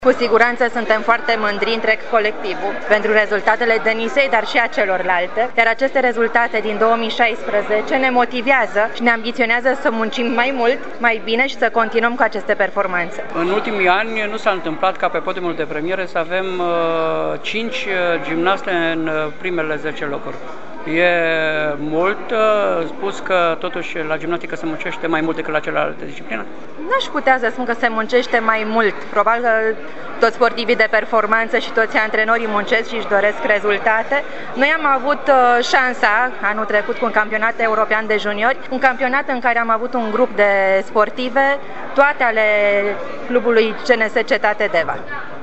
Cu siguranță suntem foarte mândri întreg colectivul pentru rezultatele Denisei, dar și a celorlalte, iar aceste rezultate din 2016 ne motivează și ne ambiționează să muncim mai mult, mai bine și să continuăm cu aceste performanțe. În ultimii ani nu s-a întâmplat ca pe podiumul de premiere să avem 5 gimnaste în primele 10 locuri. E mult spus că totuși la gimnastică se muncește mai mult decât la celelalte discipline? N-aș putea să spun că se muncește mai mult. Probabil că toți sportivii de performanță și toți antrenorii muncesc și își doresc rezultate. Noi am avut șansa anul trecut cu un campionat european de juniori, un campionat în care am avut un grup de sportive, toate ale clubului CNS Cetate Deva.